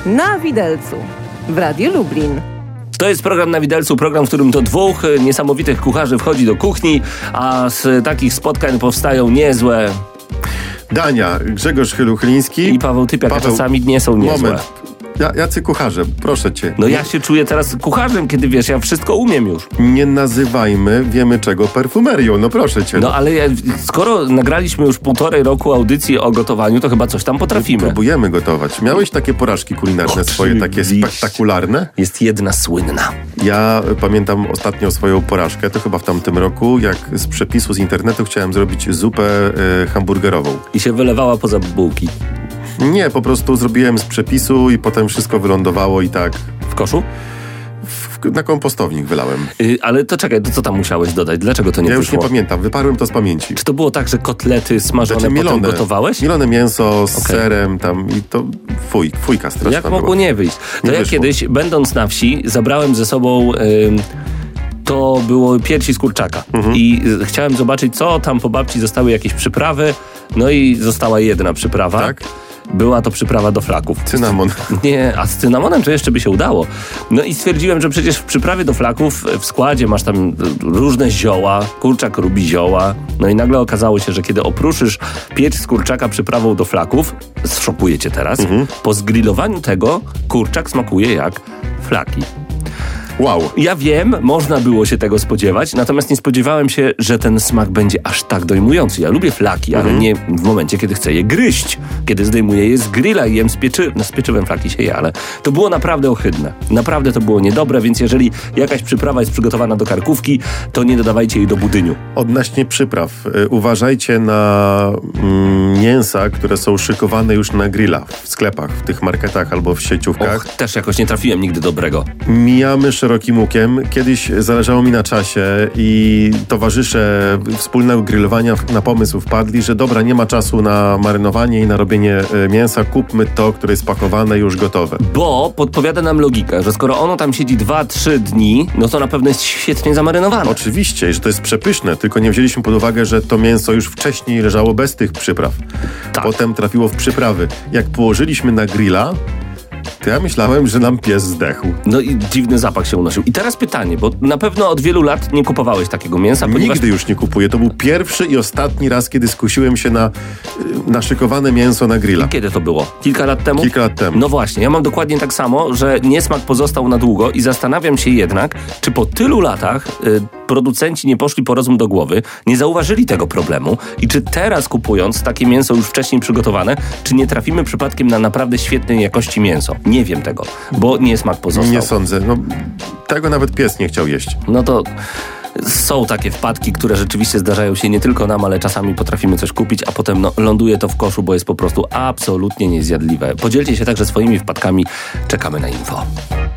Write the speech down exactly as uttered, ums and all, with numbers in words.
Na widelcu w Radiu Lublin. To jest program Na Widelcu, program, w którym to dwóch niesamowitych kucharzy wchodzi do kuchni, a z takich spotkań powstają niezłe dania. Grzegorz Chyluchliński i Paweł Typiak, Paweł, czasami nie są niezłe. Moment. Ja, jacy kucharze, proszę cię. No ja się czuję teraz kucharzem, kiedy wiesz, ja wszystko umiem już. Nie nazywajmy wiemy czego perfumerią, no proszę cię. No ale ja, skoro nagraliśmy już półtorej roku audycji o gotowaniu, to chyba coś tam potrafimy. Próbujemy gotować. Miałeś takie porażki kulinarne Oczywiście. swoje, takie spektakularne? Jest jedna słynna. Ja pamiętam ostatnio swoją porażkę, to chyba w tamtym roku, jak z przepisu z internetu chciałem zrobić zupę y, hamburgerową. I się wylewała poza bułki. Nie, po prostu zrobiłem z przepisu i potem wszystko wylądowało i tak... W koszu? W, na kompostownik wylałem. Yy, ale to czekaj, to co tam musiałeś dodać? Dlaczego to nie Ja wyszło? już nie pamiętam, wyparłem to z pamięci. Czy to było tak, że kotlety smażone Znaczy, potem mielone, gotowałeś? Mielone mięso z Okay. serem tam i to fuj, fujka straszna Jak mogło była. nie wyjść? To Nie ja wyszło. kiedyś, będąc na wsi, zabrałem ze sobą... Yy, to było piersi z kurczaka. Mhm. I y, chciałem zobaczyć, co tam po babci zostały jakieś przyprawy. No i została jedna przyprawa. Tak? Była to przyprawa do flaków. Cynamon. Nie, a z cynamonem to jeszcze by się udało. No i stwierdziłem, że przecież w przyprawie do flaków w składzie masz tam różne zioła, kurczak lubi zioła. No i nagle okazało się, że kiedy opruszysz piecz z kurczaka przyprawą do flaków, zszokuję cię teraz, mhm. po zgrillowaniu tego kurczak smakuje jak flaki. Wow. Ja wiem, można było się tego spodziewać, natomiast nie spodziewałem się, że ten smak będzie aż tak dojmujący. Ja lubię flaki, ale mm-hmm. nie w momencie, kiedy chcę je gryźć. Kiedy zdejmuję je z grilla i jem z pieczy... No z pieczywem flaki się je, ale to było naprawdę ohydne. Naprawdę to było niedobre, więc jeżeli jakaś przyprawa jest przygotowana do karkówki, to nie dodawajcie jej do budyniu. Odnośnie przypraw. Y, uważajcie na mm, mięsa, które są szykowane już na grilla w sklepach, w tych marketach albo w sieciówkach. Och, też jakoś nie trafiłem nigdy dobrego. Mijamy szerokim łukiem. Kiedyś zależało mi na czasie i towarzysze wspólnego grillowania na pomysł wpadli, że dobra, nie ma czasu na marynowanie i na robienie mięsa, kupmy to, które jest pakowane już gotowe. Bo podpowiada nam logika, że skoro ono tam siedzi dwa trzy dni, no to na pewno jest świetnie zamarynowane. Oczywiście, że to jest przepyszne, tylko nie wzięliśmy pod uwagę, że to mięso już wcześniej leżało bez tych przypraw. Tak. Potem trafiło w przyprawy. Jak położyliśmy na grilla, to ja myślałem, że nam pies zdechł. No i dziwny zapach się unosił. I teraz pytanie, bo na pewno od wielu lat nie kupowałeś takiego mięsa, ponieważ... Nigdy już nie kupuję. To był pierwszy i ostatni raz, kiedy skusiłem się na naszykowane mięso na grilla. Kiedy to było? Kilka lat temu? Kilka lat temu. No właśnie, ja mam dokładnie tak samo, że niesmak pozostał na długo i zastanawiam się jednak, czy po tylu latach y, producenci nie poszli po rozum do głowy, nie zauważyli tego problemu i czy teraz kupując takie mięso już wcześniej przygotowane, czy nie trafimy przypadkiem na naprawdę świetnej jakości mięso? Nie wiem tego, bo niesmak pozostał. Nie sądzę. No, tego nawet pies nie chciał jeść. No to są takie wpadki, które rzeczywiście zdarzają się nie tylko nam, ale czasami potrafimy coś kupić, a potem no, ląduje to w koszu, bo jest po prostu absolutnie niezjadliwe. Podzielcie się także swoimi wpadkami. Czekamy na info.